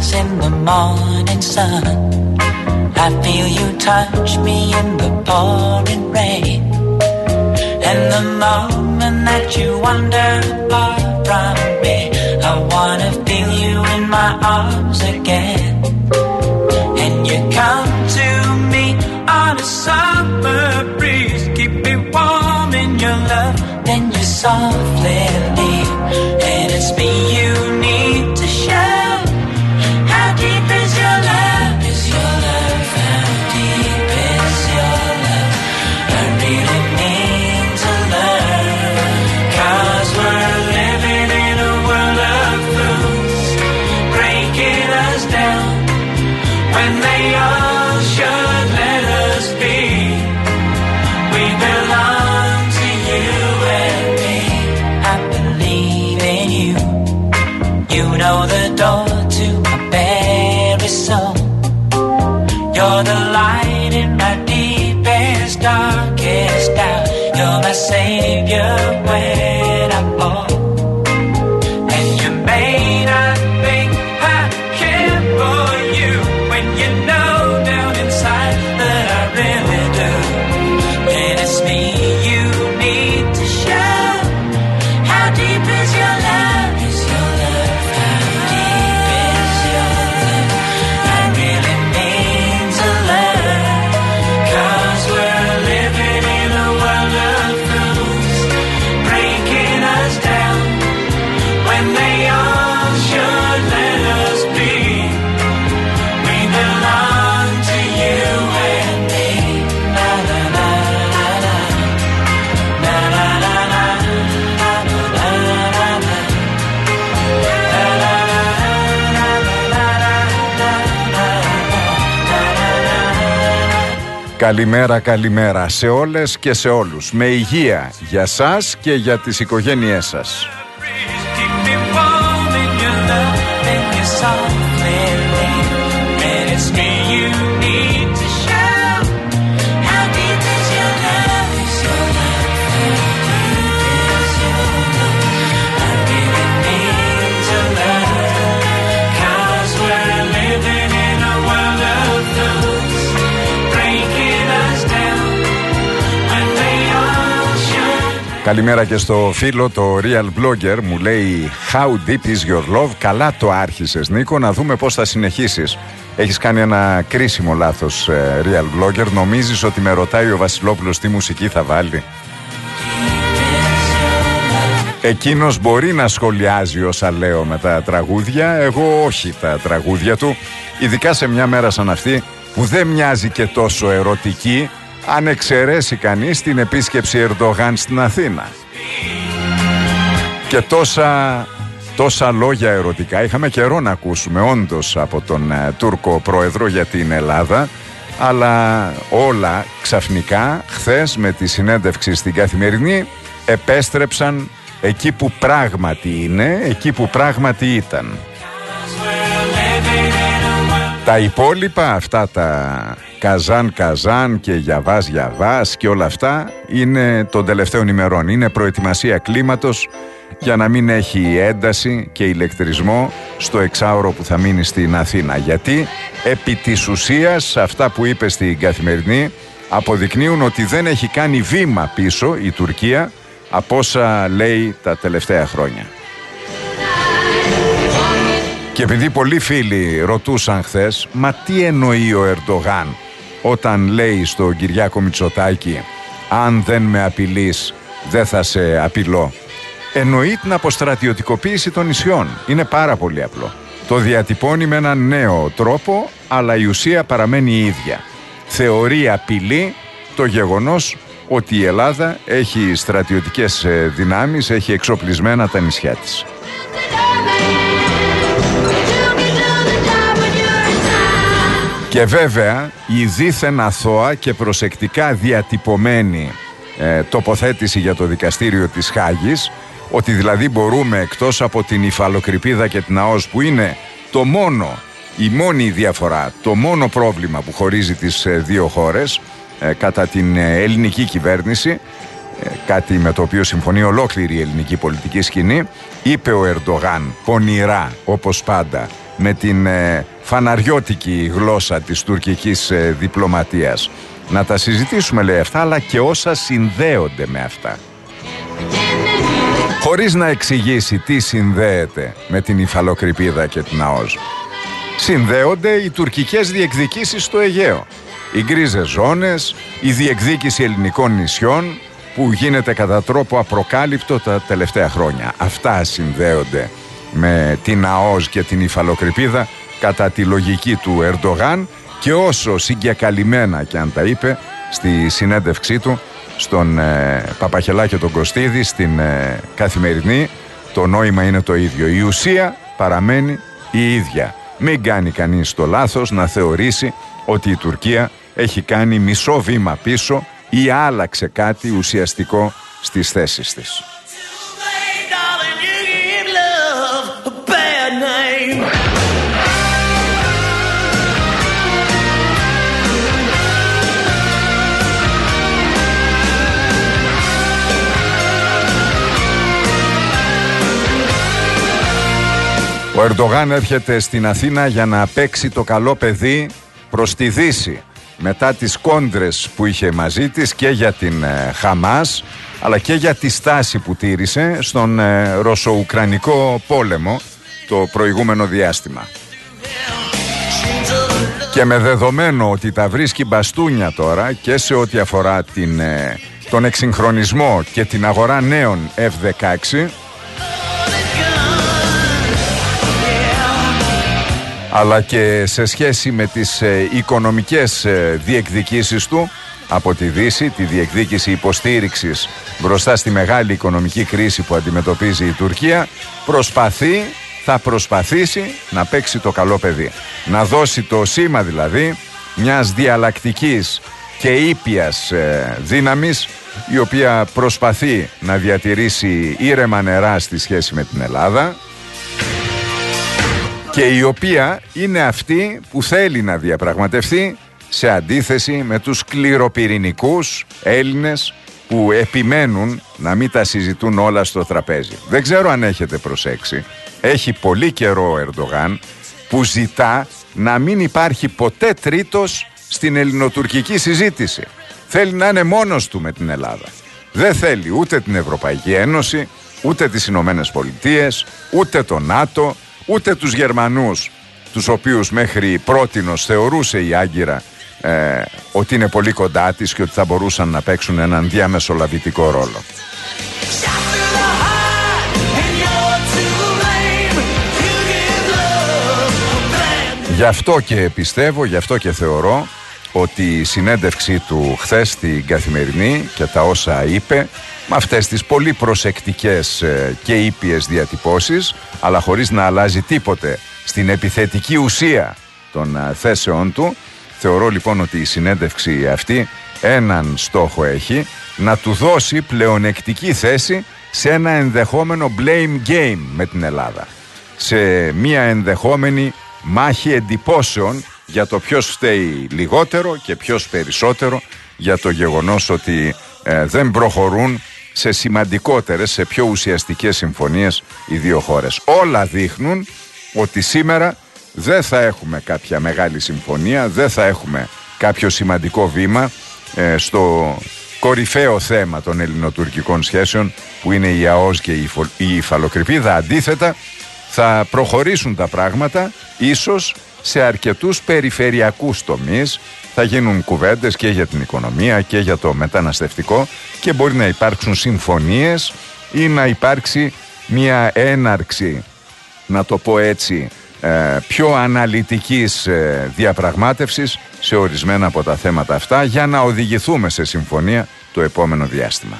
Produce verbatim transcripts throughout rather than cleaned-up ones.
rise in the morning sun. I feel you touch me in the pouring rain. And the moment that you wander far from me, I wanna feel you in my arms again. And you come to me on a summer breeze, keep me warm in your love, then you softly leave. And it's me you need to show. How deep is your love? Is your love? How deep is your love? I really need to learn. 'Cause we're living in a world of fools, breaking us down when they all should let us be. We belong to you and me. I believe in you. You know the door to my very soul. You're the light in my deepest, darkest doubt. You're my savior when I fall. And you may not think I care for you when you know down inside that I really do. And it's me you need to show. How deep is your love? Is your love? How deep is your love? I really need to learn. 'Cause we're living in a world of fools, breaking us down when they all should let us be. We belong to you and me. Na na na na na. Na na na na. Na na na na na. Na na na Καλημέρα, καλημέρα σε όλες και σε όλους. Με υγεία για σας και για τις οικογένειές σας. Keep me warm in your love, then you softly leave. And it's me you need to show. How deep is your love? Is your love? How deep is your love? I really need to learn. 'Cause we're living in a world of fools, breaking us down when they all should. Καλημέρα και στο φίλο το Real Blogger, μου λέει How deep is your love? Καλά το άρχισες, Νίκο, να δούμε πώς θα συνεχίσεις. Έχεις κάνει ένα κρίσιμο λάθος, ε, Real Blogger. Νομίζεις ότι με ρωτάει ο Βασιλόπουλος τι μουσική θα βάλει? Εκείνος μπορεί να σχολιάζει όσα λέω με τα τραγούδια, εγώ όχι τα τραγούδια του, ειδικά σε μια μέρα σαν αυτή που δεν μοιάζει και τόσο ερωτική, αν εξαιρέσει κανείς την επίσκεψη Ερντογάν στην Αθήνα. Και τόσα, τόσα λόγια ερωτικά είχαμε καιρό να ακούσουμε όντως από τον ε, Τούρκο πρόεδρο για την Ελλάδα, αλλά όλα ξαφνικά χθες με τη συνέντευξη στην Καθημερινή επέστρεψαν εκεί που πράγματι είναι, εκεί που πράγματι ήταν. Τα υπόλοιπα, αυτά τα καζάν καζάν και γιαβάς γιαβάς και όλα αυτά είναι των τελευταίων ημερών. Είναι προετοιμασία κλίματος για να μην έχει ένταση και ηλεκτρισμό στο εξάωρο που θα μείνει στην Αθήνα. Γιατί επί της ουσίας αυτά που είπε στην Καθημερινή αποδεικνύουν ότι δεν έχει κάνει βήμα πίσω η Τουρκία από όσα λέει τα τελευταία χρόνια. Και επειδή πολλοί φίλοι ρωτούσαν χθες, μα τι εννοεί ο Ερντογάν όταν λέει στον Κυριάκο Μητσοτάκη αν δεν με απειλείς δεν θα σε απειλώ? Εννοεί την αποστρατιωτικοποίηση των νησιών. Είναι πάρα πολύ απλό. Το διατυπώνει με έναν νέο τρόπο, αλλά η ουσία παραμένει η ίδια. Θεωρεί απειλή το γεγονός ότι η Ελλάδα έχει στρατιωτικές δυνάμεις, έχει εξοπλισμένα τα νησιά της. Και βέβαια η δίθεν αθώα και προσεκτικά διατυπωμένη ε, τοποθέτηση για το δικαστήριο της Χάγης, ότι δηλαδή μπορούμε εκτός από την υφαλοκρηπίδα και την ΑΟΣ που είναι το μόνο, η μόνη διαφορά, το μόνο πρόβλημα που χωρίζει τις ε, δύο χώρες ε, κατά την ε, ελληνική κυβέρνηση, ε, κάτι με το οποίο συμφωνεί ολόκληρη η ελληνική πολιτική σκηνή, είπε ο Ερντογάν πονηρά όπως πάντα με την ε, φαναριώτικη γλώσσα της τουρκικής ε, διπλωματίας. Να τα συζητήσουμε, λέει, αυτά, αλλά και όσα συνδέονται με αυτά. Χωρίς να εξηγήσει τι συνδέεται με την υφαλοκρηπίδα και την ΑΟΣ. Συνδέονται οι τουρκικές διεκδικήσεις στο Αιγαίο. Οι γκρίζες ζώνες, η διεκδίκηση ελληνικών νησιών που γίνεται κατά τρόπο απροκάλυπτο τα τελευταία χρόνια. Αυτά συνδέονται με την ΑΟΣ και την υφαλοκρηπίδα κατά τη λογική του Ερντογάν, και όσο συγκεκαλυμμένα και αν τα είπε στη συνέντευξή του στον ε, Παπαχελά και τον Κωστίδη στην ε, Καθημερινή, το νόημα είναι το ίδιο. Η ουσία παραμένει η ίδια. Μην κάνει κανείς το λάθος να θεωρήσει ότι η Τουρκία έχει κάνει μισό βήμα πίσω ή άλλαξε κάτι ουσιαστικό στις θέσεις της. Ο Ερντογάν έρχεται στην Αθήνα για να παίξει το καλό παιδί προς τη Δύση, μετά τις κόντρες που είχε μαζί της και για την ε, Χαμάς, αλλά και για τη στάση που τήρησε στον ε, Ρωσο-Ουκρανικό πόλεμο το προηγούμενο διάστημα. Και με δεδομένο ότι τα βρίσκει μπαστούνια τώρα και σε ό,τι αφορά την, ε, τον εξυγχρονισμό και την αγορά νέων εφ δεκαέξι, αλλά και σε σχέση με τις ε, οικονομικές ε, διεκδικήσεις του από τη Δύση, τη διεκδίκηση υποστήριξης μπροστά στη μεγάλη οικονομική κρίση που αντιμετωπίζει η Τουρκία, προσπαθεί, θα προσπαθήσει να παίξει το καλό παιδί. Να δώσει το σήμα δηλαδή μιας διαλλακτικής και ήπιας ε, δύναμης, η οποία προσπαθεί να διατηρήσει ήρεμα νερά στη σχέση με την Ελλάδα, και η οποία είναι αυτή που θέλει να διαπραγματευτεί, σε αντίθεση με τους σκληροπυρηνικούς Έλληνες που επιμένουν να μην τα συζητούν όλα στο τραπέζι. Δεν ξέρω αν έχετε προσέξει, έχει πολύ καιρό ο Ερντογάν που ζητά να μην υπάρχει ποτέ τρίτος στην ελληνοτουρκική συζήτηση. Θέλει να είναι μόνος του με την Ελλάδα. Δεν θέλει ούτε την Ευρωπαϊκή Ένωση, ούτε τις Ηνωμένες Πολιτείες, ούτε το ΝΑΤΟ, ούτε τους Γερμανούς, τους οποίους μέχρι πρότινος θεωρούσε η Άγκυρα ε, ότι είναι πολύ κοντά της και ότι θα μπορούσαν να παίξουν έναν διαμεσολαβητικό ρόλο. Γι' αυτό και πιστεύω, γι' αυτό και θεωρώ ότι η συνέντευξή του χθες στην Καθημερινή και τα όσα είπε, με αυτές τις πολύ προσεκτικές και ήπιες διατυπώσεις, αλλά χωρίς να αλλάζει τίποτε στην επιθετική ουσία των θέσεών του, θεωρώ λοιπόν ότι η συνέντευξη αυτή έναν στόχο έχει, να του δώσει πλεονεκτική θέση σε ένα ενδεχόμενο blame game με την Ελλάδα, σε μια ενδεχόμενη μάχη εντυπώσεων για το ποιος φταίει λιγότερο και ποιος περισσότερο για το γεγονός ότι ε, δεν προχωρούν σε σημαντικότερες, σε πιο ουσιαστικές συμφωνίες οι δύο χώρες. Όλα δείχνουν ότι σήμερα δεν θα έχουμε κάποια μεγάλη συμφωνία, δεν θα έχουμε κάποιο σημαντικό βήμα ε, στο κορυφαίο θέμα των ελληνοτουρκικών σχέσεων, που είναι η ΑΟΣ και η, η υφαλοκρηπίδα. Αντίθετα, θα προχωρήσουν τα πράγματα ίσως σε αρκετούς περιφερειακούς τομείς. Θα γίνουν κουβέντες και για την οικονομία και για το μεταναστευτικό και μπορεί να υπάρξουν συμφωνίες ή να υπάρξει μια έναρξη, να το πω έτσι, πιο αναλυτικής διαπραγμάτευσης σε ορισμένα από τα θέματα αυτά, για να οδηγηθούμε σε συμφωνία το επόμενο διάστημα.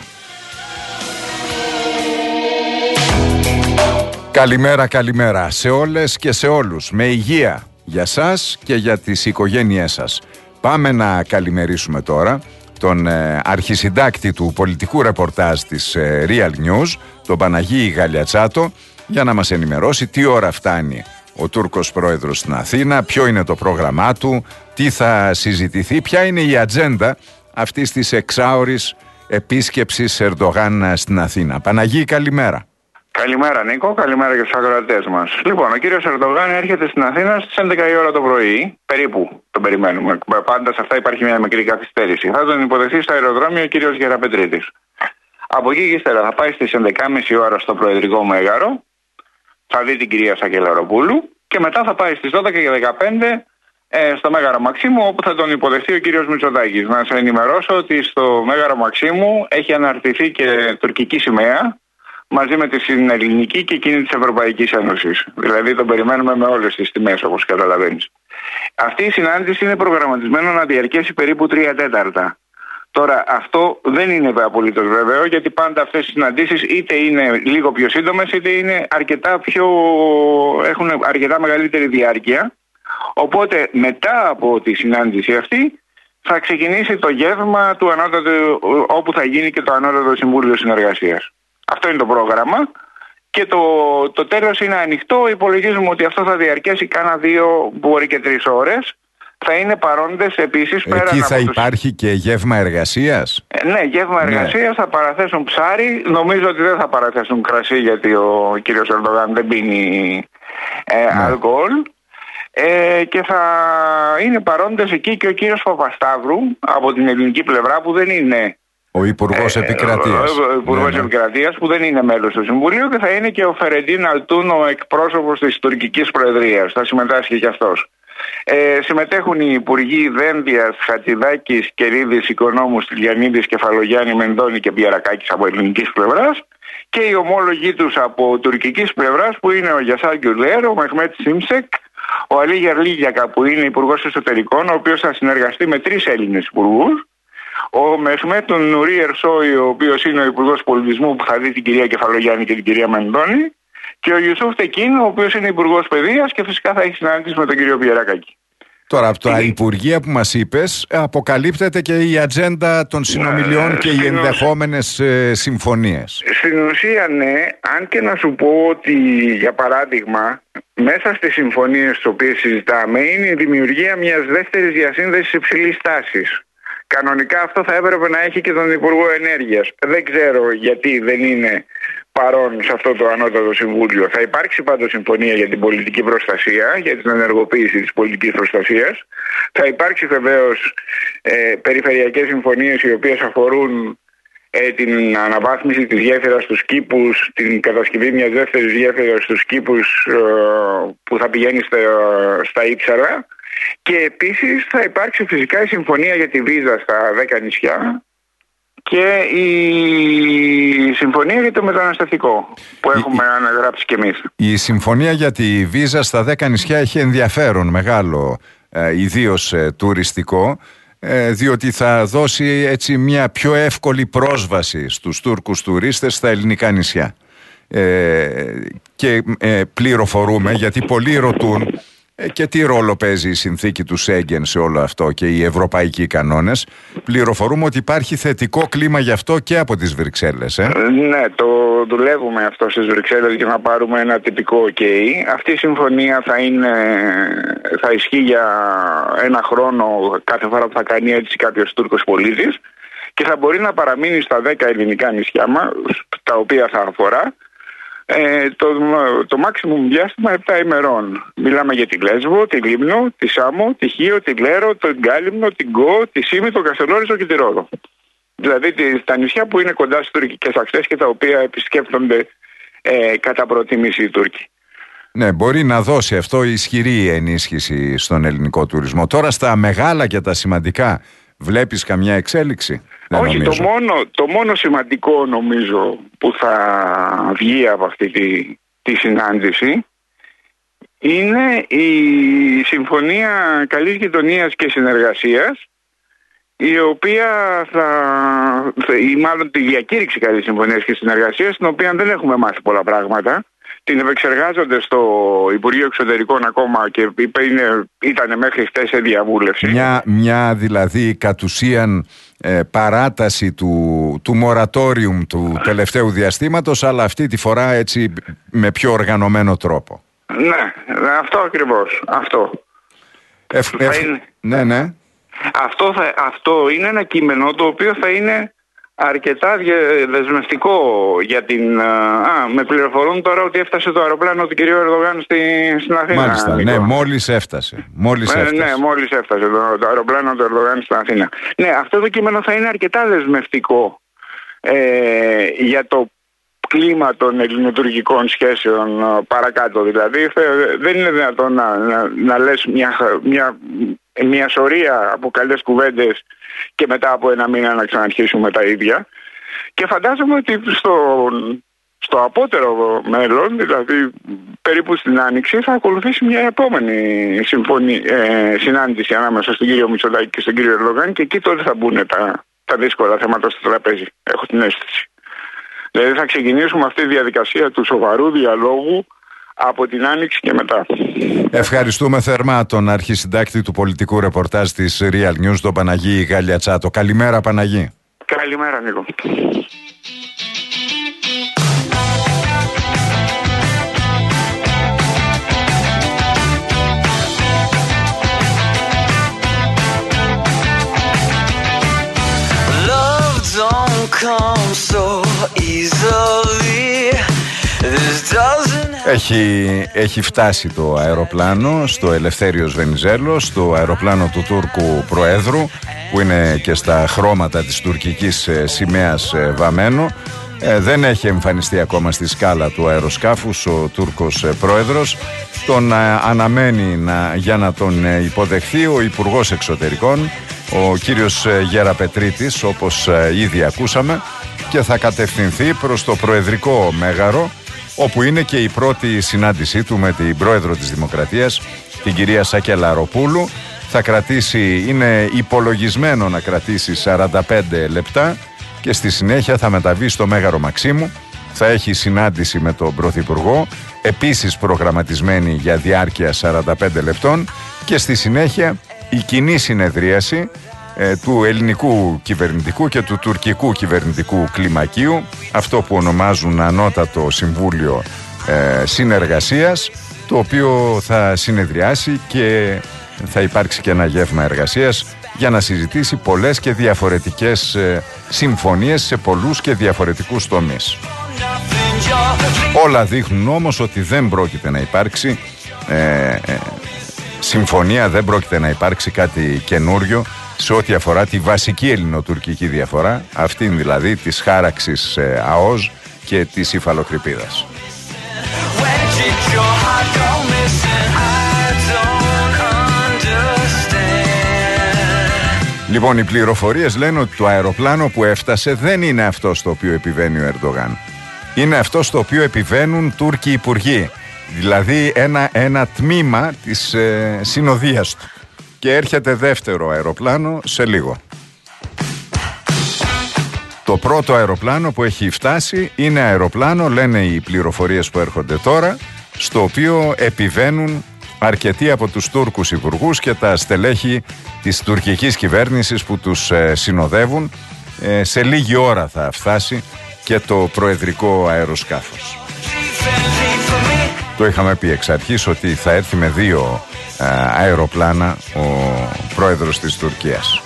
Καλημέρα, καλημέρα σε όλες και σε όλους. Με υγεία για σας και για τις οικογένειές σας. Πάμε να καλημερίσουμε τώρα τον ε, αρχισυντάκτη του πολιτικού ρεπορτάζ της ε, Real News, τον Παναγί Γαλιατσάτο, για να μας ενημερώσει τι ώρα φτάνει ο Τούρκος πρόεδρος στην Αθήνα, ποιο είναι το πρόγραμμά του, τι θα συζητηθεί, ποια είναι η ατζέντα αυτής της εξάωρης επίσκεψης Ερντογάν στην Αθήνα. Παναγί, καλημέρα. Καλημέρα Νίκο, καλημέρα και στους ακροατές μας. Λοιπόν, ο κύριος Ερντογάν έρχεται στην Αθήνα στις έντεκα η ώρα το πρωί, περίπου τον περιμένουμε. Πάντα σε αυτά υπάρχει μια μικρή καθυστέρηση. Θα τον υποδεχθεί στο αεροδρόμιο ο κύριος Γεραπετρίτης. Από εκεί και ύστερα θα πάει στις έντεκα και μισή ώρα στο Προεδρικό Μέγαρο, θα δει την κυρία Σακελαροπούλου και μετά θα πάει στις δώδεκα και δεκαπέντε ε, στο Μέγαρο Μαξίμου, όπου θα τον υποδεχθεί ο κύριος Μητσοτάκης. Να σας ενημερώσω ότι στο Μέγαρο Μαξίμου έχει αναρτηθεί και τουρκική σημαία, μαζί με τη συνελληνική και εκείνη της Ευρωπαϊκής Ένωσης. Δηλαδή τον περιμένουμε με όλες τις τιμές, όπως καταλαβαίνεις. Αυτή η συνάντηση είναι προγραμματισμένο να διαρκέσει περίπου τρία τέταρτα. Τώρα αυτό δεν είναι απολύτως βέβαιο, γιατί πάντα αυτές οι συναντήσεις είτε είναι λίγο πιο σύντομες είτε είναι αρκετά πιο... έχουν αρκετά μεγαλύτερη διάρκεια. Οπότε μετά από τη συνάντηση αυτή θα ξεκινήσει το γεύμα του ανώτατου, όπου θα γίνει και το Ανώτατο Συμβούλιο Συνεργασίας. Αυτό είναι το πρόγραμμα και το, το τέλος είναι ανοιχτό. Υπολογίζουμε ότι αυτό θα διαρκέσει κάνα δύο, μπορεί και τρεις ώρες. Θα είναι παρόντες επίσης πέραν. Εκεί θα από υπάρχει τους... και γεύμα εργασίας. Ε, ναι, γεύμα ναι. εργασίας, θα παραθέσουν ψάρι. Νομίζω ότι δεν θα παραθέσουν κρασί, γιατί ο κύριος Ερντογάν δεν πίνει ε, ναι. αλκοόλ. Ε, και θα είναι παρόντες εκεί και ο κύριος Παπασταύρου από την ελληνική πλευρά, που δεν είναι ο Υπουργός ε, Επικρατείας. Ο, ο Υπουργός ναι, Επικρατείας, που δεν είναι μέλος του Συμβουλίου, και θα είναι και ο Φερεντίν Αλτούν, ο εκπρόσωπος της τουρκικής προεδρίας. Θα συμμετάσχει και αυτός. Ε, συμμετέχουν οι Υπουργοί Δένδιας, Χατζηδάκης, Κερίδης, Οικονόμους, Τηλιανίδης, Κεφαλογιάννη, Μενδώνη και Μπιαρακάκης από ελληνικής πλευράς, και οι ομόλογοι τους από τουρκικής πλευράς, που είναι ο Γιασάρ Γκιουλέρ, ο Μεχμέτ Σίμσεκ, ο Αλή Γερλίγιακα, που είναι Υπουργός Εσωτερικών, ο οποίος θα συνεργαστεί με τρεις Έλληνες υπουργούς, ο Μεχμέτ Νουρί Ερσόη, ο οποίος είναι ο Υπουργός Πολιτισμού, που θα δει την κυρία Κεφαλογιάννη και την κυρία Μενδώνη, και ο Ιουσούφ Τεκίν, ο οποίος είναι Υπουργός Παιδείας, και φυσικά θα έχει συνάντηση με τον κύριο Πιερακάκη. Τώρα, από τα υπουργεία που μας είπες, αποκαλύπτεται και η ατζέντα των συνομιλιών ε, και οι ενδεχόμενες ε, συμφωνίες. Στην ουσία, ναι, αν και να σου πω ότι, για παράδειγμα, μέσα στις συμφωνίες τις οποίες συζητάμε είναι η δημιουργία μιας δεύτερης διασύνδεσης υψηλής τάσης. Κανονικά αυτό θα έπρεπε να έχει και τον Υπουργό Ενέργειας. Δεν ξέρω γιατί δεν είναι παρόν σε αυτό το Ανώτατο Συμβούλιο. Θα υπάρξει πάντως συμφωνία για την πολιτική προστασία, για την ενεργοποίηση της πολιτικής προστασίας. Θα υπάρξει βεβαίως ε, περιφερειακές συμφωνίες οι οποίες αφορούν ε, την αναβάθμιση της γέφυρας στους Κήπους, την κατασκευή μιας δεύτερης γέφυρας στους Κήπους ε, που θα πηγαίνει στα, στα Ήψαρα. Και επίσης θα υπάρξει φυσικά η συμφωνία για τη βίζα στα δέκα νησιά και η συμφωνία για το μεταναστευτικό που έχουμε η, αναγράψει κι εμείς. Η συμφωνία για τη βίζα στα δέκα νησιά έχει ενδιαφέρον μεγάλο, ε, ιδίως ε, τουριστικό, ε, διότι θα δώσει έτσι μια πιο εύκολη πρόσβαση στους Τούρκους τουρίστες στα ελληνικά νησιά. Ε, και ε, πληροφορούμε, γιατί πολλοί ρωτούν Ε, και τι ρόλο παίζει η συνθήκη του Σέγγεν σε όλο αυτό και οι ευρωπαϊκοί κανόνες. Πληροφορούμε ότι υπάρχει θετικό κλίμα γι' αυτό και από τις Βρυξέλλες. Ε? Ναι, το δουλεύουμε αυτό στις Βρυξέλλες για να πάρουμε ένα τυπικό OK. Αυτή η συμφωνία θα, είναι, θα ισχύει για ένα χρόνο κάθε φορά που θα κάνει έτσι κάποιος Τούρκος πολίτης, και θα μπορεί να παραμείνει στα δέκα ελληνικά νησιά μας, τα οποία θα αφορά, Ε, το, το maximum διάστημα επτά ημερών. Μιλάμε για τη Λέσβο, τη Λίμνο, τη Σάμο, τη Χίο, τη Λέρο, τον Γκάλυμνο, την Γκο, τη Σίμη, τον Καστελόριζο και τη Ρόδο. Δηλαδή τα νησιά που είναι κοντά στις τουρκικές ακτές και τα οποία επισκέπτονται ε, κατά προτίμηση οι Τούρκοι. Ναι, μπορεί να δώσει αυτό ισχυρή ενίσχυση στον ελληνικό τουρισμό. Τώρα στα μεγάλα και τα σημαντικά βλέπεις καμιά εξέλιξη? Όχι, το μόνο, το μόνο σημαντικό νομίζω που θα βγει από αυτή τη, τη συνάντηση είναι η Συμφωνία Καλής Γειτονίας και Συνεργασίας, η οποία θα, ή μάλλον τη διακήρυξη Καλής Συμφωνίας και Συνεργασίας, την οποία δεν έχουμε μάθει πολλά πράγματα. Την επεξεργάζονται στο Υπουργείο Εξωτερικών ακόμα και είναι, ήταν μέχρι χτες σε διαβούλευση. Μια, μια δηλαδή κατ' ουσίαν ε, παράταση του, του μορατόριουμ του τελευταίου διαστήματος, αλλά αυτή τη φορά έτσι με πιο οργανωμένο τρόπο. Ναι, αυτό ακριβώς. Αυτό. Εφ, εφ, είναι, ναι, ναι. Αυτό, θα, αυτό είναι ένα κείμενο το οποίο θα είναι αρκετά δεσμευτικό για την... Α, με πληροφορούν τώρα ότι έφτασε το αεροπλάνο του κυρίου Ερντογάν στη, στην Αθήνα. Μάλιστα, ναι, μόλις έφτασε. Μόλις ε, έφτασε. Ναι, μόλις έφτασε το, το αεροπλάνο του Ερντογάν στην Αθήνα. Ναι, αυτό το κείμενο θα είναι αρκετά δεσμευτικό ε, για το κλίμα των ελληνοτουρκικών σχέσεων παρακάτω. Δηλαδή δεν είναι δυνατόν να, να, να λες μια, μια, μια σωρία από καλές κουβέντες και μετά από ένα μήνα να ξαναρχίσουμε τα ίδια. Και φαντάζομαι ότι στο, στο απότερο μέλλον, δηλαδή περίπου στην Άνοιξη, θα ακολουθήσει μια επόμενη συμφωνή, ε, συνάντηση ανάμεσα στον κύριο Μητσοτάκη και στον κύριο Ερντογάν, και εκεί τότε θα μπουν τα, τα δύσκολα θέματα στο τραπέζι. Έχω την αίσθηση. Δηλαδή θα ξεκινήσουμε αυτή τη διαδικασία του σοβαρού διαλόγου από την Άνοιξη και μετά. Ευχαριστούμε θερμά τον αρχισυντάκτη του πολιτικού ρεπορτάζ της Real News, τον Παναγί Γαλιατσάτο. Καλημέρα, Παναγί. Καλημέρα, Νίκο. Έχει, έχει φτάσει το αεροπλάνο στο Ελευθέριος Βενιζέλος, το αεροπλάνο του Τούρκου Προέδρου, που είναι και στα χρώματα της τουρκικής σημαίας βαμμένο. Ε, δεν έχει εμφανιστεί ακόμα στη σκάλα του αεροσκάφους ο Τούρκος Πρόεδρος. Τον ε, αναμένει να, για να τον υποδεχθεί ο Υπουργός Εξωτερικών, ο κύριος Γεραπετρίτης, όπως ε, ήδη ακούσαμε, και θα κατευθυνθεί προς το Προεδρικό Μέγαρο, όπου είναι και η πρώτη συνάντησή του με την Πρόεδρο της Δημοκρατίας, την κυρία Σακελαροπούλου. Θα κρατήσει, είναι υπολογισμένο να κρατήσει σαράντα πέντε λεπτά και στη συνέχεια θα μεταβεί στο Μέγαρο Μαξίμου. Θα έχει συνάντηση με τον Πρωθυπουργό, επίσης προγραμματισμένη για διάρκεια σαράντα πέντε λεπτών, και στη συνέχεια η κοινή συνεδρίαση ε, του ελληνικού κυβερνητικού και του τουρκικού κυβερνητικού κλιμακίου, αυτό που ονομάζουν Ανώτατο Συμβούλιο ε, Συνεργασίας, το οποίο θα συνεδριάσει και θα υπάρξει και ένα γεύμα εργασίας για να συζητήσει πολλές και διαφορετικές ε, συμφωνίες σε πολλούς και διαφορετικούς τομείς. Όλα δείχνουν όμως ότι δεν πρόκειται να υπάρξει ε, ε, συμφωνία, δεν πρόκειται να υπάρξει κάτι καινούριο σε ό,τι αφορά τη βασική ελληνοτουρκική διαφορά, αυτήν δηλαδή της χάραξης ε, ΑΟΣ και της υφαλοκρηπίδας. Λοιπόν, οι πληροφορίες λένε ότι το αεροπλάνο που έφτασε δεν είναι αυτό στο οποίο επιβαίνει ο Ερντογάν. Είναι αυτό στο οποίο επιβαίνουν Τούρκοι υπουργοί. Δηλαδή ένα, ένα τμήμα της ε, συνοδείας του. Και έρχεται δεύτερο αεροπλάνο σε λίγο. Το πρώτο αεροπλάνο που έχει φτάσει είναι αεροπλάνο, λένε οι πληροφορίες που έρχονται τώρα, στο οποίο επιβαίνουν αρκετοί από τους Τούρκους υπουργούς και τα στελέχη της τουρκικής κυβέρνησης που τους ε, συνοδεύουν. Ε, σε λίγη ώρα θα φτάσει και το προεδρικό αεροσκάφος. Το είχαμε πει εξ αρχής ότι θα έρθει με δύο ε, αεροπλάνα ο πρόεδρος της Τουρκίας.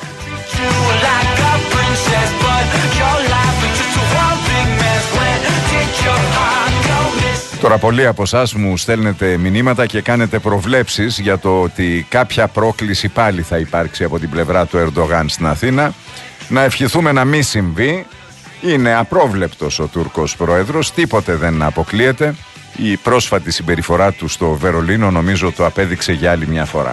Τώρα πολλοί από εσάς μου στέλνετε μηνύματα και κάνετε προβλέψεις για το ότι κάποια πρόκληση πάλι θα υπάρξει από την πλευρά του Ερντογάν στην Αθήνα. Να ευχηθούμε να μην συμβεί. Είναι απρόβλεπτος ο Τούρκος Πρόεδρος, τίποτε δεν αποκλείεται. Η πρόσφατη συμπεριφορά του στο Βερολίνο νομίζω το απέδειξε για άλλη μια φορά.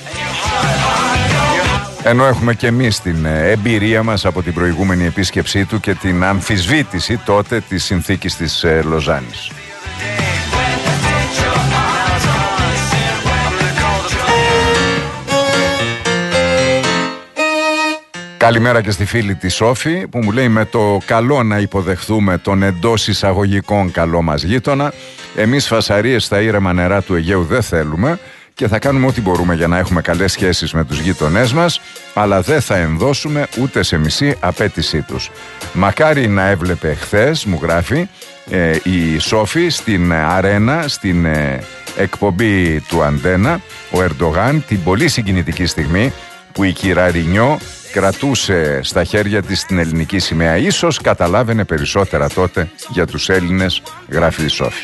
Ενώ έχουμε και εμείς την εμπειρία μας από την προηγούμενη επίσκεψή του και την αμφισβήτηση τότε της συνθήκης της Λοζάνης. Καλημέρα και στη φίλη τη Σόφη που μου λέει με το καλό να υποδεχθούμε τον εντός εισαγωγικών καλό μας γείτονα. Εμείς φασαρίες στα ήρεμα νερά του Αιγαίου δεν θέλουμε και θα κάνουμε ό,τι μπορούμε για να έχουμε καλές σχέσεις με τους γείτονές μας, αλλά δεν θα ενδώσουμε ούτε σε μισή απέτησή τους. Μακάρι να έβλεπε χθες, μου γράφει ε, η Σόφη, στην αρένα, στην ε, εκπομπή του Αντένα, ο Ερντογάν, την πολύ συγκινητική στιγμή που η κυρία Ρινιό κρατούσε στα χέρια της την ελληνική σημαία. Ίσως καταλάβαινε περισσότερα τότε για τους Έλληνες, γράφει η Σόφη.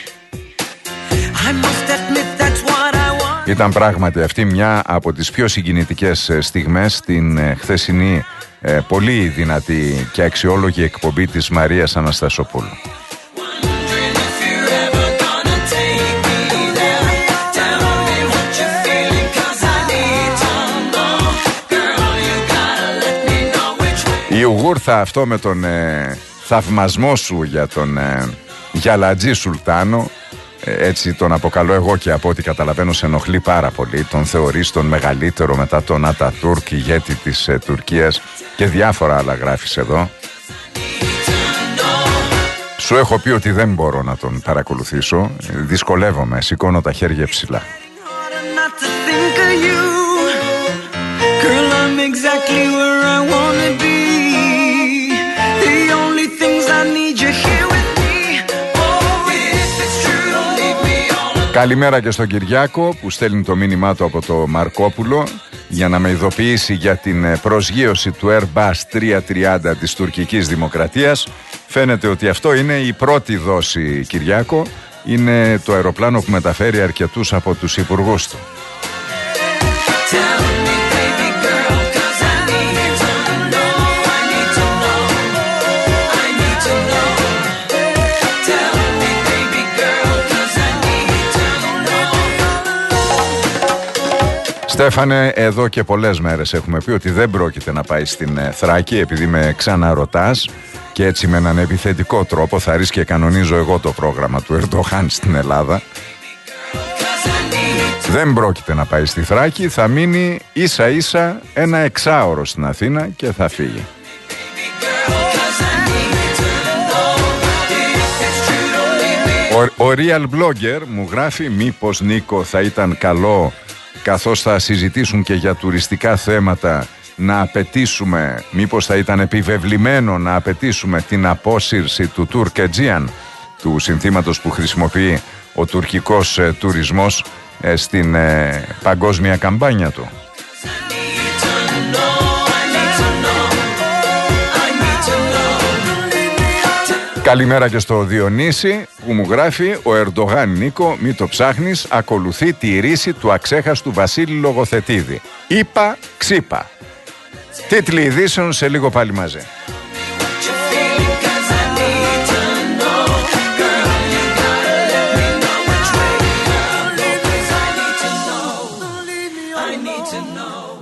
Ήταν πράγματι αυτή μια από τις πιο συγκινητικές στιγμές στην χθεσινή ε, πολύ δυνατή και αξιόλογη εκπομπή της Μαρίας Αναστασοπούλου. Η Ουγούρθα αυτό με τον ε, θαυμασμό σου για τον ε, Γιαλατζή Σουλτάνο, ε, έτσι τον αποκαλώ εγώ και από ό,τι καταλαβαίνω σε ενοχλεί πάρα πολύ. Τον θεωρείς τον μεγαλύτερο μετά τον Ατατούρκ, ηγέτη της ε, Τουρκίας και διάφορα άλλα γράφεις εδώ. Σου έχω πει ότι δεν μπορώ να τον παρακολουθήσω, δυσκολεύομαι, σηκώνω τα χέρια ψηλά. Καλημέρα και στον Κυριάκο που στέλνει το μήνυμά του από το Μαρκόπουλο για να με ειδοποιήσει για την προσγείωση του Airbus τριακόσια τριάντα της τουρκικής δημοκρατίας. Φαίνεται ότι αυτό είναι η πρώτη δόση, Κυριάκο. Είναι το αεροπλάνο που μεταφέρει αρκετούς από τους υπουργούς του. Στέφανε, εδώ και πολλές μέρες έχουμε πει ότι δεν πρόκειται να πάει στην Θράκη επειδή με ξαναρωτάς και έτσι με έναν επιθετικό τρόπο θα ρίσκει και κανονίζω εγώ το πρόγραμμα του Ερντογάν στην Ελλάδα. Δεν πρόκειται να πάει στη Θράκη, θα μείνει ίσα ίσα ένα εξάωρο στην Αθήνα και θα φύγει. Ο, ο Real Blogger μου γράφει μήπως, Νίκο, θα ήταν καλό, καθώς θα συζητήσουν και για τουριστικά θέματα, να απαιτήσουμε, μήπως θα ήταν επιβεβλημένο να απαιτήσουμε την απόσυρση του Turk-Aegean, του συνθήματος που χρησιμοποιεί ο τουρκικός ε, τουρισμός ε, στην ε, παγκόσμια καμπάνια του. Καλημέρα και στο Διονύση που μου γράφει ο Ερντογάν, Νίκο, μη το ψάχνεις, ακολουθεί τη ρίση του αξέχαστου Βασίλη Λογοθετίδη. Είπα, ξύπα. Τίτλοι ειδήσεων σε λίγο πάλι μαζί. I need to know.